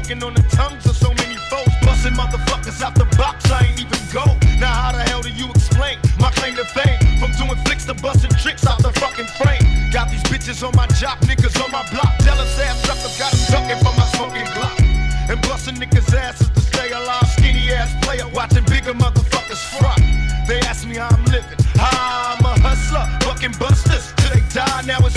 Choking on the tongues of so many foes. Busting motherfuckers out the box, I ain't even go. Now how the hell do you explain my claim to fame? From doing flicks to busting tricks out the fucking frame. Got these bitches on my job, niggas on my block. Jealous ass suckers got them ducking for my smoking Glock. And busting niggas' asses to stay alive. Skinny ass player watching bigger motherfuckers fry. They ask me how I'm living. I'm a hustler, bucking busters till they die. Now it's